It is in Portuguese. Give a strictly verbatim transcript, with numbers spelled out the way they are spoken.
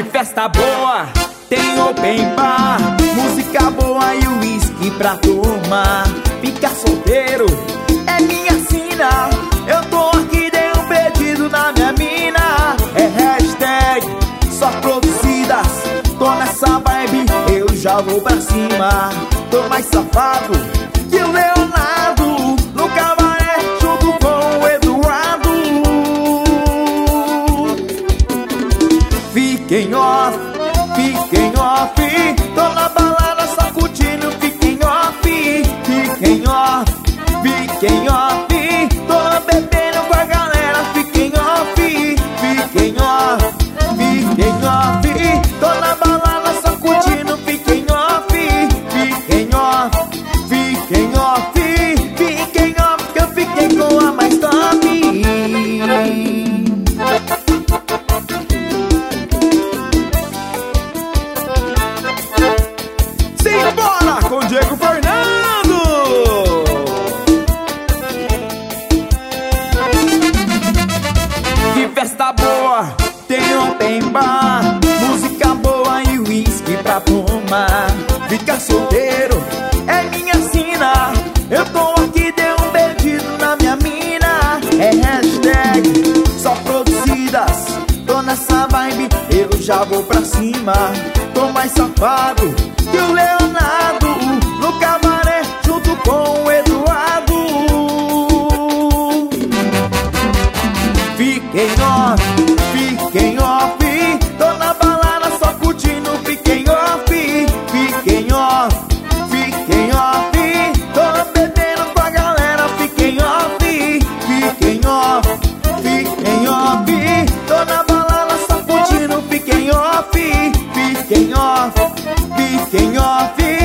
Que festa boa, tem open bar, música boa e uísque pra turma. Ficar solteiro é minha sina. Eu tô aqui, dei um pedido na minha mina. É hashtag só produzidas. Tô nessa vibe, eu já vou pra cima. Tô mais safado que o Leonardo no cabaré junto com o Eduardo. Fiquem off, fiquem off. Tô na balada só curtindo, fiquem off. Fiquem off, fiquem off. Tô bebendo com a galera, fiquem off. Fiquem off, fiquem off. Tô na balada só curtindo, fiquem off. Fiquem off, fiquem off. Fiquem off, que eu fiquei com a mais top. Simbora com Diego Fernando. Que festa boa, tem open bar, música boa e uísque pra tomar. Ficar solteiro é minha sina. Eu tô aqui, dei um pedido na minha mina. É hashtag só produzidas. Tô nessa vibe, eu já vou pra cima. Tô mais safado que o Leonardo no cabaré junto com o Eduardo. Fiquem off, fiquem off. Tô na balada só curtindo, fiquem off. Fiquem off, fiquem off. Tô bebendo com a galera, fiquem off. Fiquem off, fiquem off. Tô na balada só curtindo, fiquem off. Fiquem off, fiquem off.